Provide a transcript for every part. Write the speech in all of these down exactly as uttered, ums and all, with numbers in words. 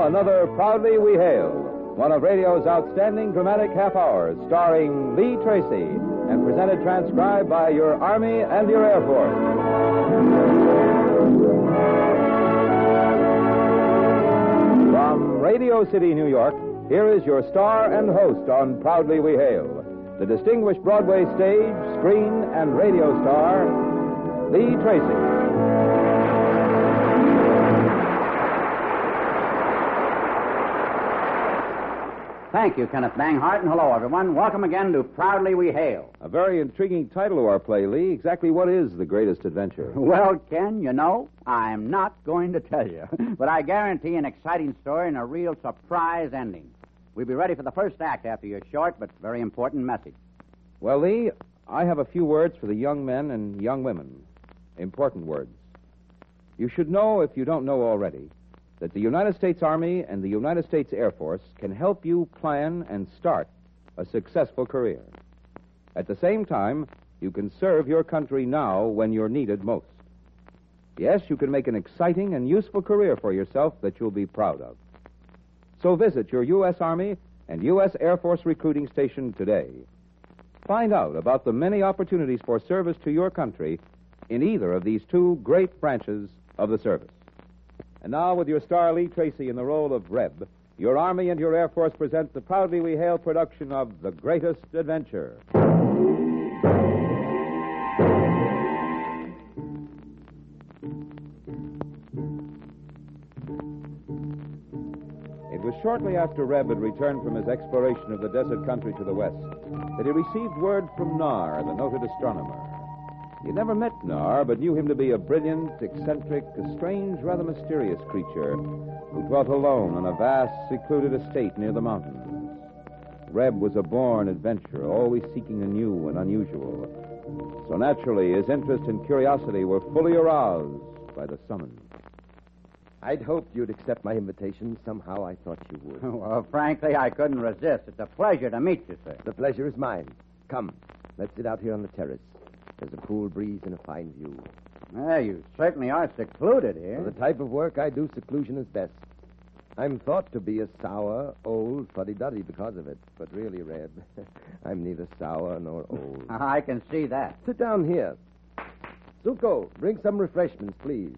now, another Proudly We Hail, one of radio's outstanding dramatic half hours, starring Lee Tracy, and presented transcribed by your Army and your Air Force. From Radio City, New York, here is your star and host on Proudly We Hail, the distinguished Broadway stage, screen, and radio star, Lee Tracy. Thank you, Kenneth Banghart, and hello, everyone. Welcome again to Proudly We Hail. A very intriguing title to our play, Lee. Exactly what is The Greatest Adventure? Well, Ken, you know, I'm not going to tell you, but I guarantee an exciting story and a real surprise ending. We'll be ready for the first act after your short but very important message. Well, Lee, I have a few words for the young men and young women. Important words. You should know, if you don't know already, that the United States Army and the United States Air Force can help you plan and start a successful career. At the same time, you can serve your country now when you're needed most. Yes, you can make an exciting and useful career for yourself that you'll be proud of. So visit your U S Army and U S Air Force recruiting station today. Find out about the many opportunities for service to your country in either of these two great branches of the service. And now, with your star Lee Tracy in the role of Reb, your Army and your Air Force present the Proudly We Hail production of The Greatest Adventure. It was shortly after Reb had returned from his exploration of the desert country to the west that he received word from Nar, the noted astronomer. He had never met Nar, but knew him to be a brilliant, eccentric, a strange, rather mysterious creature who dwelt alone on a vast, secluded estate near the mountains. Reb was a born adventurer, always seeking the new and unusual. So naturally, his interest and curiosity were fully aroused by the summons. I'd hoped you'd accept my invitation. Somehow I thought you would. Well, frankly, I couldn't resist. It's a pleasure to meet you, sir. The pleasure is mine. Come, let's sit out here on the terrace. There's a cool breeze and a fine view. Well, you certainly are secluded here. For the type of work I do, seclusion is best. I'm thought to be a sour, old fuddy-duddy because of it. But really, Reb, I'm neither sour nor old. I can see that. Sit down here. Zuko, bring some refreshments, please.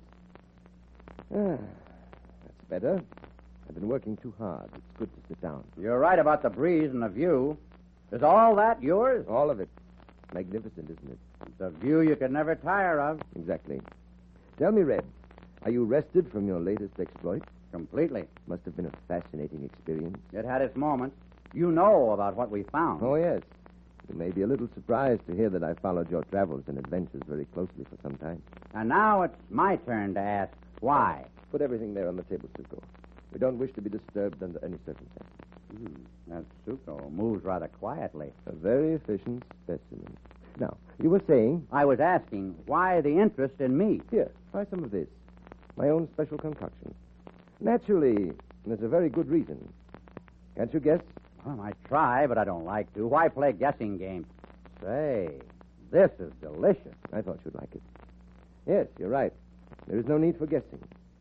Ah, that's better. I've been working too hard. It's good to sit down. You're right about the breeze and the view. Is all that yours? All of it. Magnificent, isn't it? It's a view you could never tire of. Exactly. Tell me, Red, are you rested from your latest exploit? Completely. Must have been a fascinating experience. It had its moments. You know about what we found. Oh, yes. You may be a little surprised to hear that I followed your travels and adventures very closely for some time. And now it's my turn to ask why. Put everything there on the table, Suko. We don't wish to be disturbed under any circumstances. Hmm. That Suko moves rather quietly. A very efficient specimen. Now, you were saying... I was asking, why the interest in me? Here, try some of this. My own special concoction. Naturally, there's a very good reason. Can't you guess? Well, I try, but I don't like to. Why play guessing games? Say, this is delicious. I thought you'd like it. Yes, you're right. There is no need for guessing.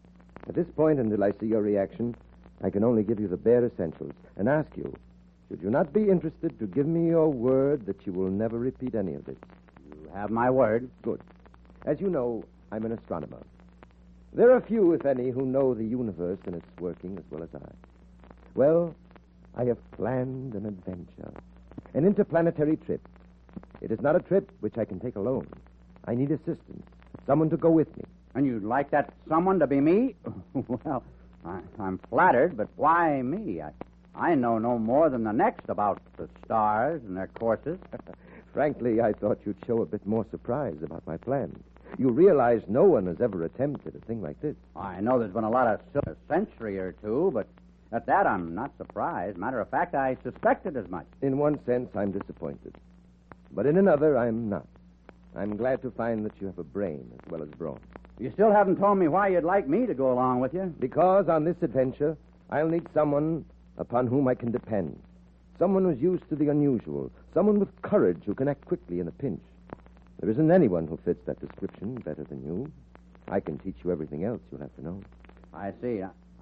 At this point, until I see your reaction, I can only give you the bare essentials and ask you, should you not be interested, to give me your word that you will never repeat any of this? You have my word. Good. As you know, I'm an astronomer. There are few, if any, who know the universe and its working as well as I. Well, I have planned an adventure, an interplanetary trip. It is not a trip which I can take alone. I need assistance, someone to go with me. And you'd like that someone to be me? Well, I, I'm flattered, but why me? I, I know no more than the next about the stars and their courses. Frankly, I thought you'd show a bit more surprise about my plans. You realize no one has ever attempted a thing like this. I know there's been a lot of a century or two, but at that I'm not surprised. Matter of fact, I suspected as much. In one sense, I'm disappointed. But in another, I'm not. I'm glad to find that you have a brain as well as brawn. You still haven't told me why you'd like me to go along with you. Because on this adventure, I'll need someone upon whom I can depend. Someone who's used to the unusual. Someone with courage who can act quickly in a pinch. There isn't anyone who fits that description better than you. I can teach you everything else you'll have to know. I see.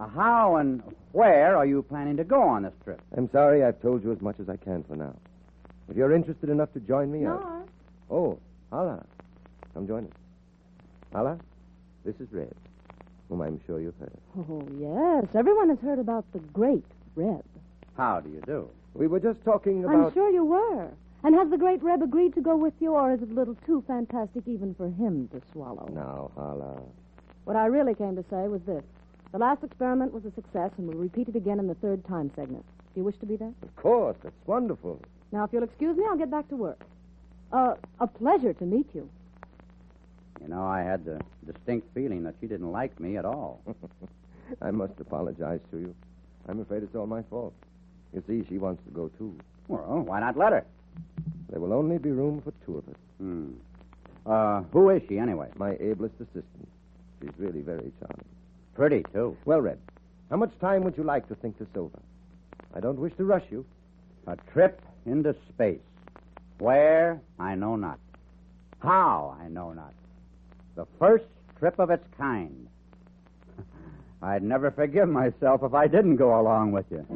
Uh, how and where are you planning to go on this trip? I'm sorry, I've told you as much as I can for now. If you're interested enough to join me, No. I'll... Oh, Hala. Come join us. Hala, this is Red, whom I'm sure you've heard. Oh, yes. Everyone has heard about the great Reb. How do you do? We were just talking about... I'm sure you were. And has the great Reb agreed to go with you, or is it a little too fantastic even for him to swallow? Now, Hala. What I really came to say was this. The last experiment was a success, and we'll repeat it again in the third time segment. Do you wish to be there? Of course, that's wonderful. Now, if you'll excuse me, I'll get back to work. Uh, a pleasure to meet you. You know, I had the distinct feeling that she didn't like me at all. I must apologize to you. I'm afraid it's all my fault. You see, she wants to go, too. Well, why not let her? There will only be room for two of us. Hmm. Uh, who is she, anyway? My ablest assistant. She's really very charming. Pretty, too. Well, Red, how much time would you like to think this over? I don't wish to rush you. A trip into space. Where? I know not. How? I know not. The first trip of its kind. I'd never forgive myself if I didn't go along with you.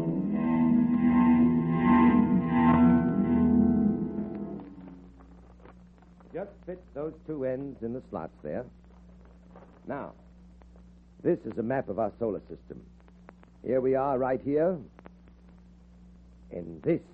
Just fit those two ends in the slots there. Now, this is a map of our solar system. Here we are, right here. And this.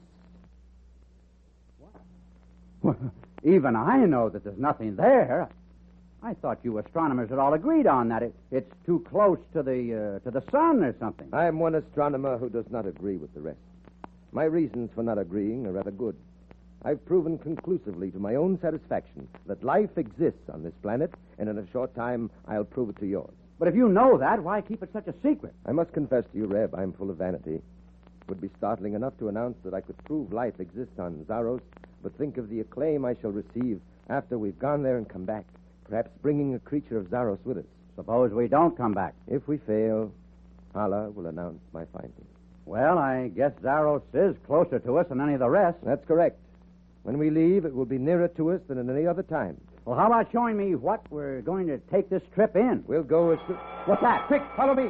Well, even I know that there's nothing there. I thought you astronomers had all agreed on that. It, it's too close to the uh, to the sun or something. I am one astronomer who does not agree with the rest. My reasons for not agreeing are rather good. I've proven conclusively to my own satisfaction that life exists on this planet, and in a short time I'll prove it to yours. But if you know that, why keep it such a secret? I must confess to you, Reb, I'm full of vanity. It would be startling enough to announce that I could prove life exists on Zaros, but think of the acclaim I shall receive after we've gone there and come back, perhaps bringing a creature of Zaros with us. Suppose we don't come back. If we fail, Hala will announce my findings. Well, I guess Zaros is closer to us than any of the rest. That's correct. When we leave, it will be nearer to us than at any other time. Well, how about showing me what we're going to take this trip in? We'll go as... What's that? Quick, follow me.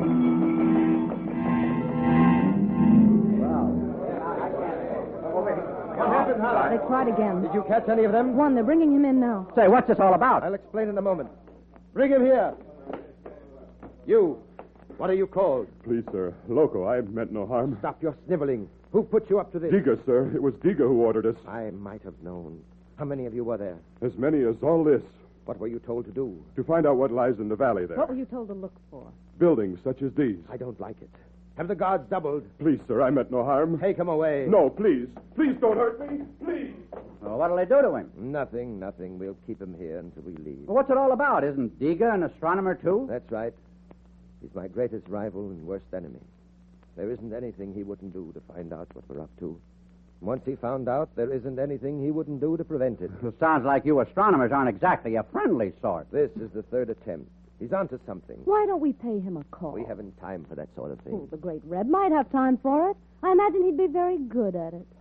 What happened, Hala? They tried again. Did you catch any of them? One, they're bringing him in now. Say, what's this all about? I'll explain in a moment. Bring him here. You. What are you called? Please, sir. Loco, I meant no harm. Stop your sniveling. Who put you up to this? Diga, sir. It was Diga who ordered us. I might have known. How many of you were there? As many as all this. What were you told to do? To find out what lies in the valley there. What were you told to look for? Buildings such as these. I don't like it. Have the guards doubled. Please, sir. I meant no harm. Take him away. No, please. Please don't hurt me. Please. Well, what'll they do to him? Nothing, nothing. We'll keep him here until we leave. Well, what's it all about? Isn't Diga an astronomer, too? That's right. He's my greatest rival and worst enemy. There isn't anything he wouldn't do to find out what we're up to. Once he found out, there isn't anything he wouldn't do to prevent it. It sounds like you astronomers aren't exactly a friendly sort. This is the third attempt. He's onto something. Why don't we pay him a call? We haven't time for that sort of thing. Oh, the great Reb might have time for it. I imagine he'd be very good at it.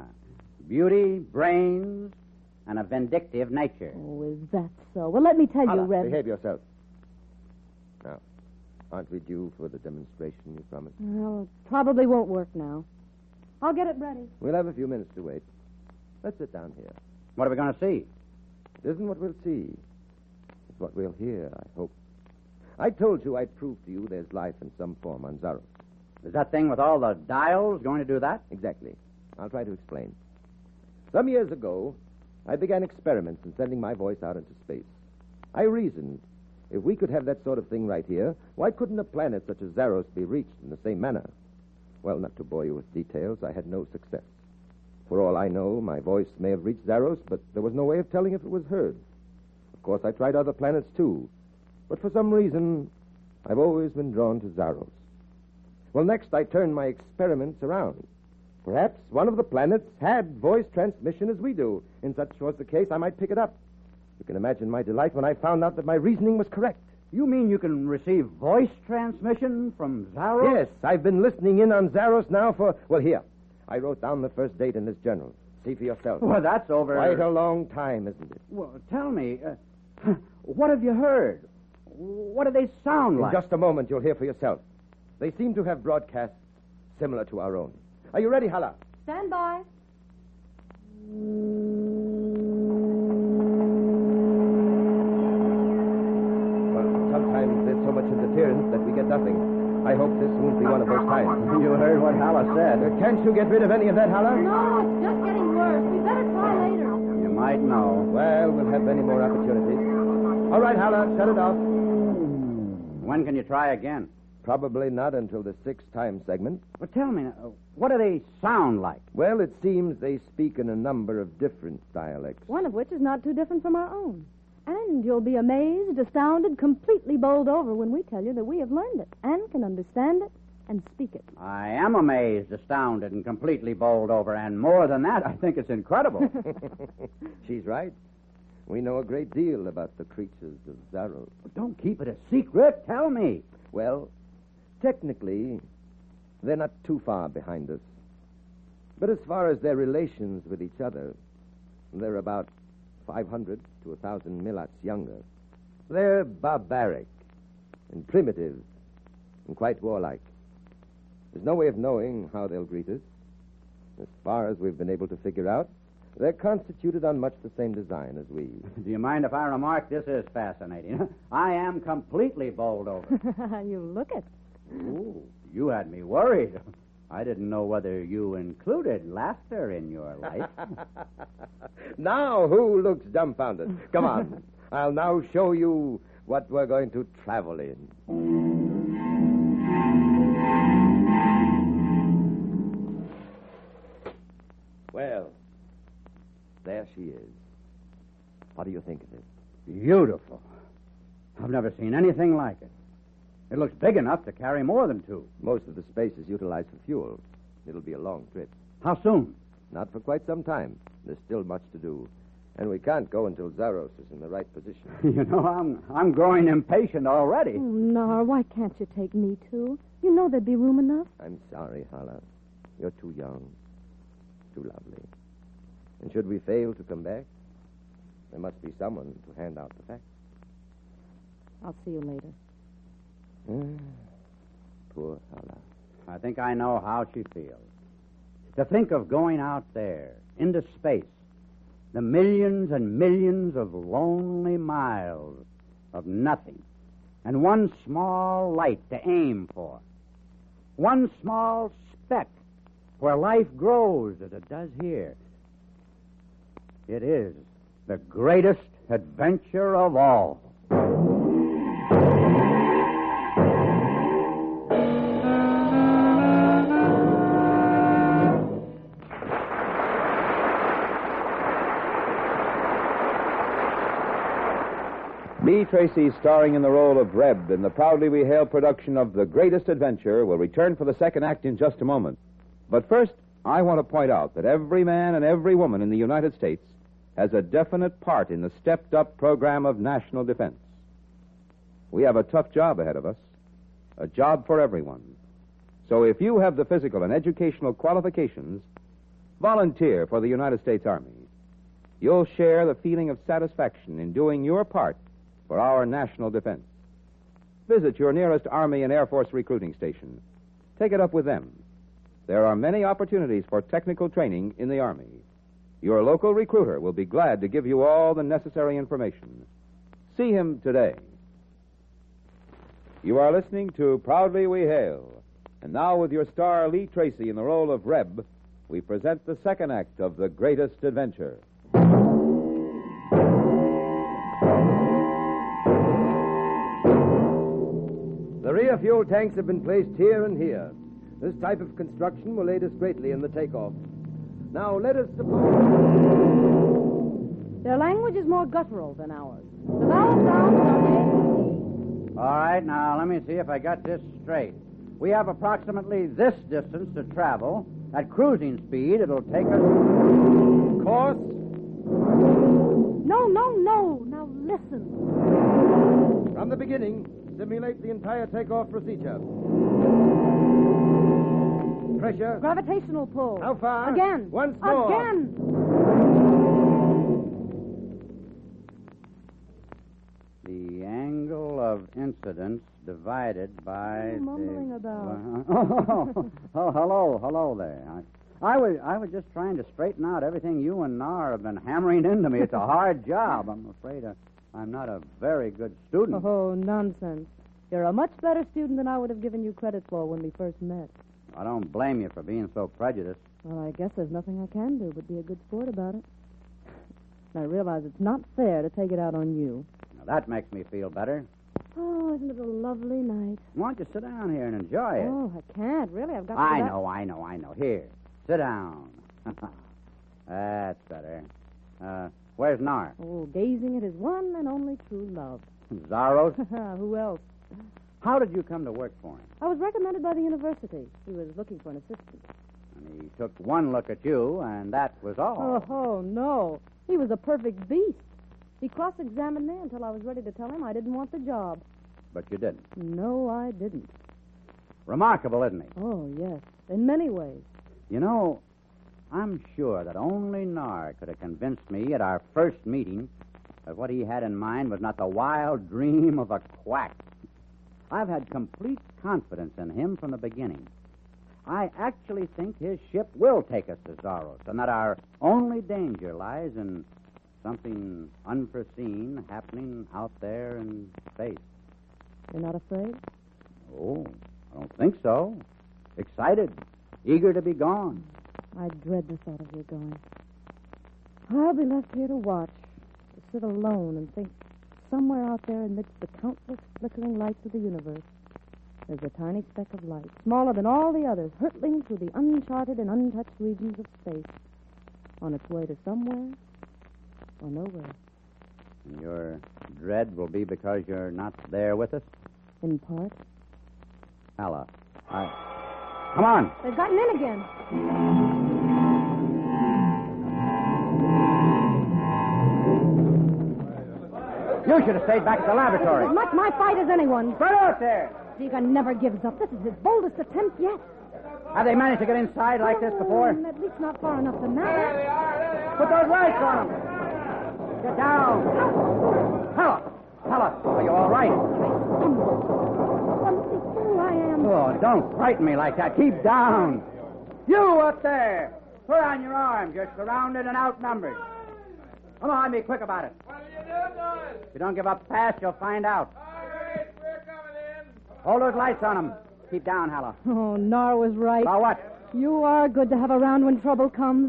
Beauty, brains, and a vindictive nature. Oh, is that so? Well, let me tell Hala, you, Reb. behave yourself. Now, aren't we due for the demonstration you promised? Well, it probably won't work now. I'll get it ready. We'll have a few minutes to wait. Let's sit down here. What are we going to see? It isn't what we'll see. It's what we'll hear, I hope. I told you I'd prove to you there's life in some form on Zaros. Is that thing with all the dials going to do that? Exactly. I'll try to explain. Some years ago, I began experiments in sending my voice out into space. I reasoned, if we could have that sort of thing right here, why couldn't a planet such as Zaros be reached in the same manner? Well, not to bore you with details, I had no success. For all I know, my voice may have reached Zaros, but there was no way of telling if it was heard. Of course, I tried other planets, too. But for some reason, I've always been drawn to Zaros. Well, next I turned my experiments around. Perhaps one of the planets had voice transmission as we do. In such was the case, I might pick it up. You can imagine my delight when I found out that my reasoning was correct. You mean you can receive voice transmission from Zaros? Yes, I've been listening in on Zaros now for... Well, here. I wrote down the first date in this journal. See for yourself. Well, that's over... Quite a long time, isn't it? Well, tell me, uh, what have you heard? What do they sound In like? just a moment, you'll hear for yourself. They seem to have broadcasts similar to our own. Are you ready, Hala? Stand by. Well, sometimes there's so much interference that we get nothing. I hope this won't be one of those times. You heard what Hala said. Uh, can't you get rid of any of that, Hala? No, it's just getting worse. We better try later. You might know. Well, we'll have many more opportunities. All right, Hala, shut it off. When can you try again? Probably not until the sixth time segment. Well, tell me, uh, what do they sound like? Well, it seems they speak in a number of different dialects. One of which is not too different from our own. And you'll be amazed, astounded, completely bowled over when we tell you that we have learned it and can understand it and speak it. I am amazed, astounded, and completely bowled over. And more than that, I think it's incredible. She's right. We know a great deal about the creatures of Zaros. Don't keep it a secret. Tell me. Well, technically, they're not too far behind us. But as far as their relations with each other, they're about five hundred to one thousand milats younger. They're barbaric and primitive and quite warlike. There's no way of knowing how they'll greet us. As far as we've been able to figure out, they're constituted on much the same design as we. Do you mind if I remark this is fascinating? I am completely bowled over. You look it. Ooh, you had me worried. I didn't know whether you included laughter in your life. Now, who looks dumbfounded? Come on. I'll now show you what we're going to travel in. Well, there she is. What do you think of it? Beautiful. I've never seen anything like it. It looks big enough to carry more than two. Most of the space is utilized for fuel. It'll be a long trip. How soon? Not for quite some time. There's still much to do. And we can't go until Zaros is in the right position. You know, I'm I'm growing impatient already. Oh, Nar, why can't you take me, too? You know there'd be room enough. I'm sorry, Hala. You're too young. Too lovely. And should we fail to come back, there must be someone to hand out the facts. I'll see you later. Ah, poor Hala. I think I know how she feels. To think of going out there, into space, the millions and millions of lonely miles of nothing, and one small light to aim for. One small speck where life grows as it does here. It is the greatest adventure of all. Lee Tracy, starring in the role of Reb in the proudly we hail production of The Greatest Adventure, will return for the second act in just a moment. But first, I want to point out that every man and every woman in the United States has a definite part in the stepped-up program of national defense. We have a tough job ahead of us, a job for everyone. So if you have the physical and educational qualifications, volunteer for the United States Army. You'll share the feeling of satisfaction in doing your part for our national defense. Visit your nearest Army and Air Force recruiting station. Take it up with them. There are many opportunities for technical training in the Army. Your local recruiter will be glad to give you all the necessary information. See him today. You are listening to Proudly We Hail. And now, with your star Lee Tracy in the role of Reb, we present the second act of The Greatest Adventure. The rear fuel tanks have been placed here and here. This type of construction will aid us greatly in the takeoff. Now, let us suppose... Their language is more guttural than ours. The vowel sounds are A, All right, now, let me see if I got this straight. We have approximately this distance to travel. At cruising speed, it'll take us... Course? No, no, no. Now listen. From the beginning, simulate the entire takeoff procedure. Pressure. Gravitational pull. How far? Again. Once more. Again. The angle of incidents divided by... What are you mumbling the... about? Oh, oh, oh, hello, hello there. I, I was I was just trying to straighten out everything you and Nar have been hammering into me. It's a hard job. I'm afraid uh, I'm not a very good student. Oh, nonsense. You're a much better student than I would have given you credit for when we first met. I don't blame you for being so prejudiced. Well, I guess there's nothing I can do but be a good sport about it. I realize it's not fair to take it out on you. Now, that makes me feel better. Oh, isn't it a lovely night? Why don't you sit down here and enjoy it? Oh, I can't. Really, I've got to... I go know, I know, I know. Here, sit down. That's better. Uh, where's Nar? Oh, gazing at his one and only true love. Zaros? Who else? How did you come to work for him? I was recommended by the university. He was looking for an assistant. And he took one look at you, and that was all. Oh, oh, no. He was a perfect beast. He cross-examined me until I was ready to tell him I didn't want the job. But you didn't. No, I didn't. Remarkable, isn't he? Oh, yes. In many ways. You know, I'm sure that only Nar could have convinced me at our first meeting that what he had in mind was not the wild dream of a quack. I've had complete confidence in him from the beginning. I actually think his ship will take us to Zaros, and that our only danger lies in something unforeseen happening out there in space. You're not afraid? Oh, I don't think so. Excited, eager to be gone. I dread the thought of your going. I'll be left here to watch, to sit alone and think somewhere out there amidst the countless flickering lights of the universe, there's a tiny speck of light, smaller than all the others, hurtling through the uncharted and untouched regions of space, on its way to somewhere or nowhere. And your dread will be because you're not there with us? In part. Ella, I... Come on! They've gotten in again. You should have stayed back at the laboratory. As much my fight as anyone. Spread out there! Diga never gives up. This is his boldest attempt yet. Have they managed to get inside like this before? Mm, at least not far enough to matter. Put those lights on them. Get down. Hella! Hella, are you all right? Clumsy fool I am. Oh, don't frighten me like that. Keep down. You up there. Put on your arms. You're surrounded and outnumbered. Come on, be quick about it. What are you doing, boys? If you don't give up fast, you'll find out. All right, we're coming in. Hold those lights on them. Keep down, Hella. Oh, Nar was right. About what? You are good to have around when trouble comes.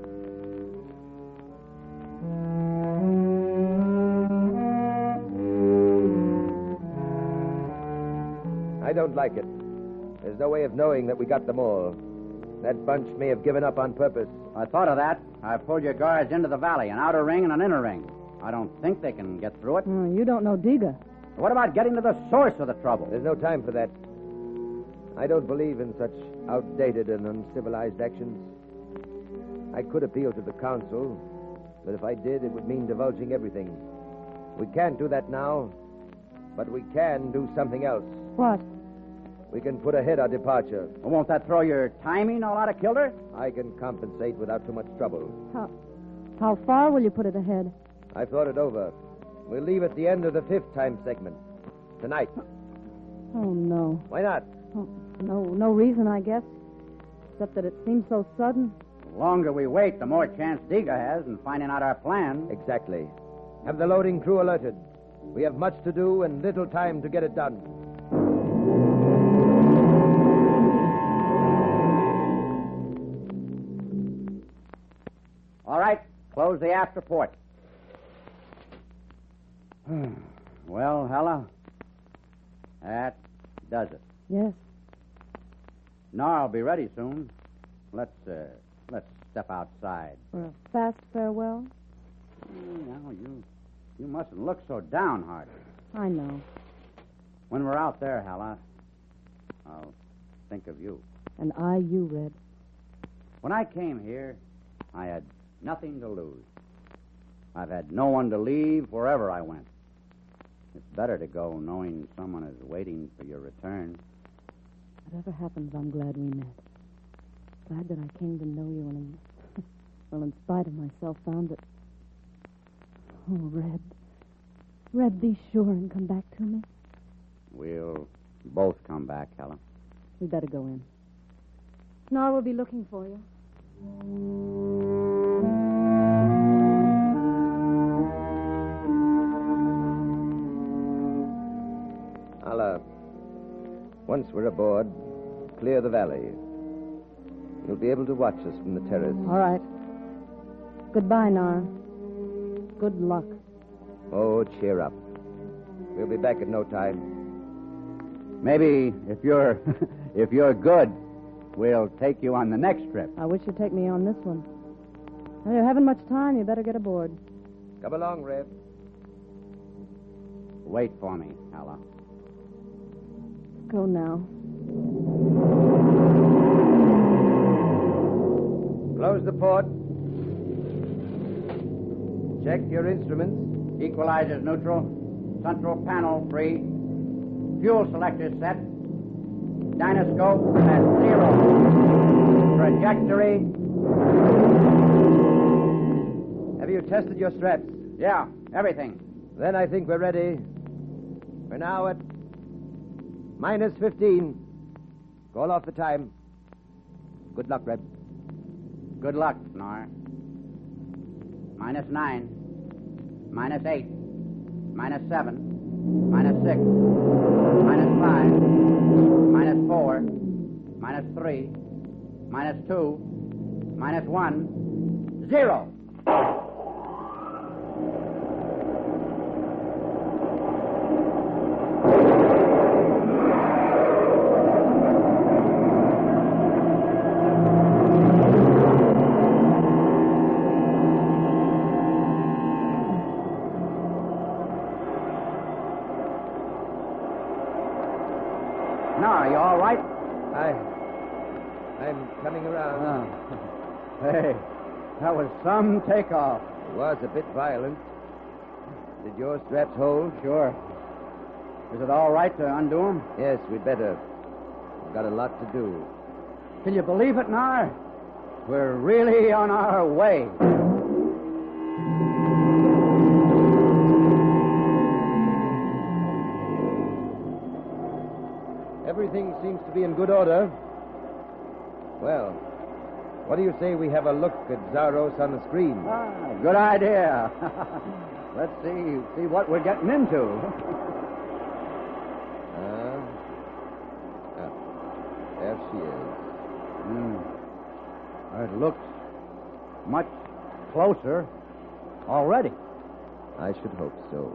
I don't like it. There's no way of knowing that we got them all. That bunch may have given up on purpose. I thought of that. I've pulled your guards into the valley, an outer ring and an inner ring. I don't think they can get through it. Oh, you don't know Diga. What about getting to the source of the trouble? There's no time for that. I don't believe in such outdated and uncivilized actions. I could appeal to the council, but if I did, it would mean divulging everything. We can't do that now, but we can do something else. What? We can put ahead our departure. Well, won't that throw your timing all out of kilter? I can compensate without too much trouble. How, how far will you put it ahead? I've thought it over. We'll leave at the end of the fifth time segment. Tonight. Oh, no. Why not? Oh, no, no reason, I guess. Except that it seems so sudden. The longer we wait, the more chance Diga has in finding out our plan. Exactly. Have the loading crew alerted. We have much to do and little time to get it done. All right, close the after port. Well, Hella, that does it. Yes. Nar will be ready soon. Let's uh, let's step outside. For a fast farewell? Mm, now you you mustn't look so downhearted. I know. When we're out there, Hella, I'll think of you. And I, you, Red. When I came here, I had nothing to lose. I've had no one to leave wherever I went. It's better to go knowing someone is waiting for your return. Whatever happens, I'm glad we met. Glad that I came to know you and, in, well, in spite of myself, found it. Oh, Red. Red, be sure and come back to me. We'll both come back, Helen. We better go in. Nora will be looking for you. Hala, once we're aboard, clear the valley. You'll be able to watch us from the terrace. All right. Goodbye, Nora. Good luck. Oh, cheer up. We'll be back in no time. Maybe if you're if you're good, we'll take you on the next trip. I wish you'd take me on this one. Well, you haven't much time. You better get aboard. Come along, Reb. Wait for me, Hala. Go now. Close the port. Check your instruments. Equalizers neutral. Central panel free. Fuel selector set. Dynoscope at zero. Trajectory. Have you tested your straps? Yeah, everything. Then I think we're ready. We're now at minus fifteen. Call off the time. Good luck, Reb. Good luck, Nora. Minus nine. Minus eight. Minus seven. Minus six. Minus five. Minus four. Minus three. Minus two. Minus one. Zero. Nora, you all right? I... I'm coming around. Oh. Hey, that was some takeoff. It was a bit violent. Did your straps hold? Sure. Is it all right to undo them? Yes, we'd better. We've got a lot to do. Can you believe it, Nora? We're really on our way. Everything seems to be in good order. Well, what do you say we have a look at Zaros on the screen? Ah, good idea. Let's see see what we're getting into. Uh, ah, there she is. Mm. It looks much closer already. I should hope so.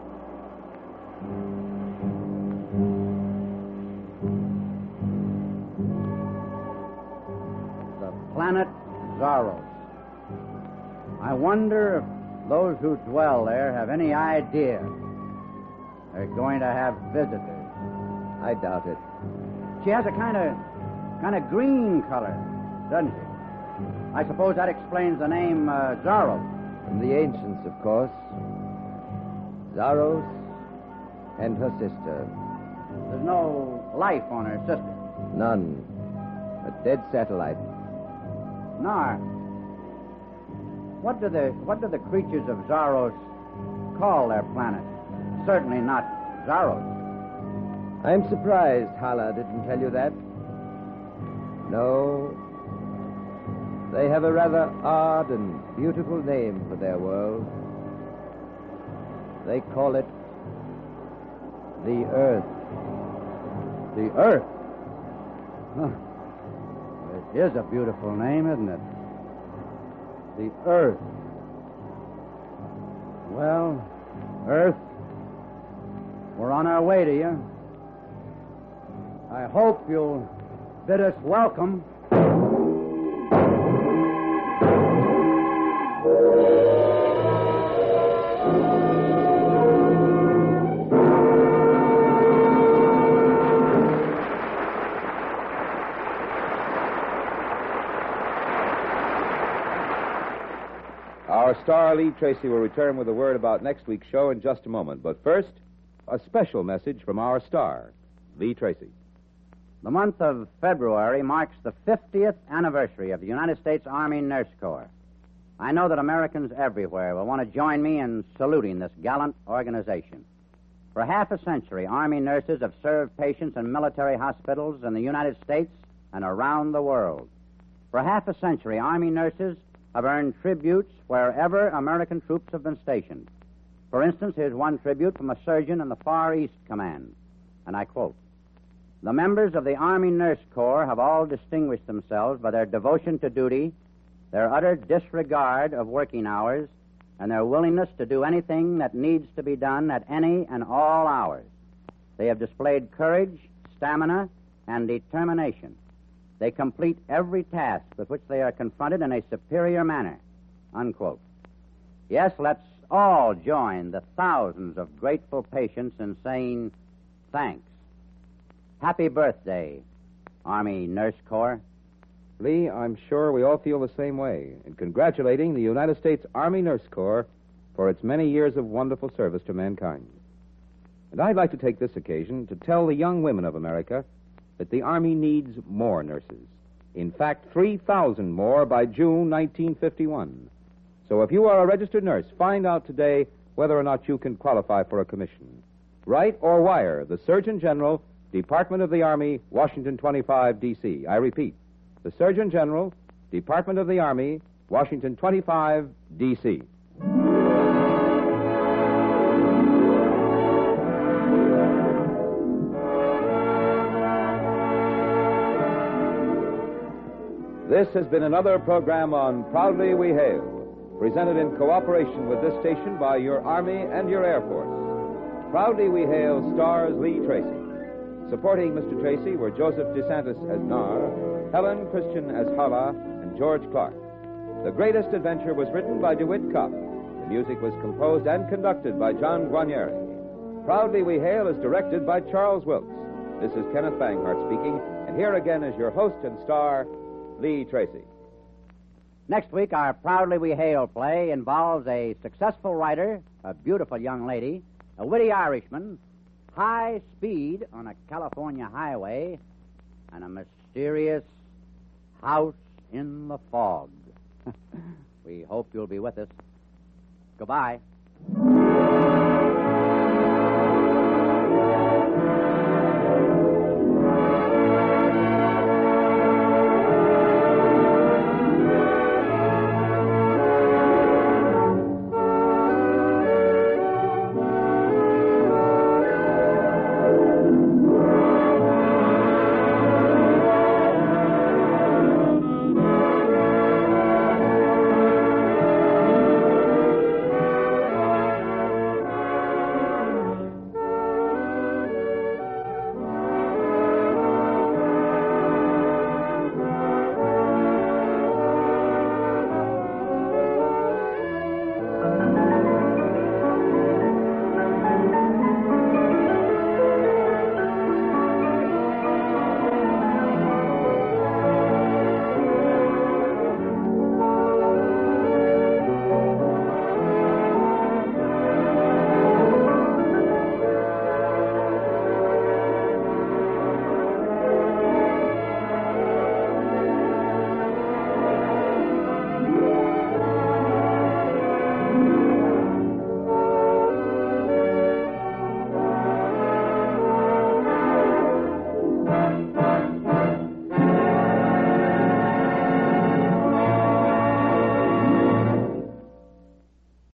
The planet Zaros. I wonder if those who dwell there have any idea they're going to have visitors. I doubt it. She has a kind of kind of green color, doesn't she? I suppose that explains the name uh, Zaros. From the ancients, of course. Zaros and her sister. There's no life on her sister. None. A dead satellite. Nar, what do the what do the creatures of Zaros call their planet? Certainly not Zaros. I'm surprised Hala didn't tell you that. No. They have a rather odd and beautiful name for their world. They call it the Earth. The Earth? Huh. It is a beautiful name, isn't it? The Earth. Well, Earth, we're on our way to you. I hope you'll bid us welcome. Our star, Lee Tracy, will return with a word about next week's show in just a moment. But first, a special message from our star, Lee Tracy. The month of February marks the fiftieth anniversary of the United States Army Nurse Corps. I know that Americans everywhere will want to join me in saluting this gallant organization. For half a century, Army nurses have served patients in military hospitals in the United States and around the world. For half a century, Army nurses have earned tributes wherever American troops have been stationed. For instance, here's one tribute from a surgeon in the Far East Command, and I quote, "The members of the Army Nurse Corps have all distinguished themselves by their devotion to duty, their utter disregard of working hours, and their willingness to do anything that needs to be done at any and all hours. They have displayed courage, stamina, and determination. They complete every task with which they are confronted in a superior manner." Unquote. Yes, let's all join the thousands of grateful patients in saying thanks. Happy birthday, Army Nurse Corps. Lee, I'm sure we all feel the same way in congratulating the United States Army Nurse Corps for its many years of wonderful service to mankind. And I'd like to take this occasion to tell the young women of America that the Army needs more nurses. In fact, three thousand more by June nineteen fifty-one. So if you are a registered nurse, find out today whether or not you can qualify for a commission. Write or wire the Surgeon General, Department of the Army, Washington twenty-five, D C I repeat, the Surgeon General, Department of the Army, Washington twenty-five, D C This has been another program on Proudly We Hail, presented in cooperation with this station by your Army and your Air Force. Proudly We Hail stars Lee Tracy. Supporting Mister Tracy were Joseph DeSantis as Nar, Helen Christian as Hala, and George Clark. The Greatest Adventure was written by DeWitt Kopp. The music was composed and conducted by John Guarnieri. Proudly We Hail is directed by Charles Wilkes. This is Kenneth Banghart speaking, and here again is your host and star, Lee Tracy. Next week, our Proudly We Hail play involves a successful writer, a beautiful young lady, a witty Irishman, high speed on a California highway, and a mysterious house in the fog. We hope you'll be with us. Goodbye.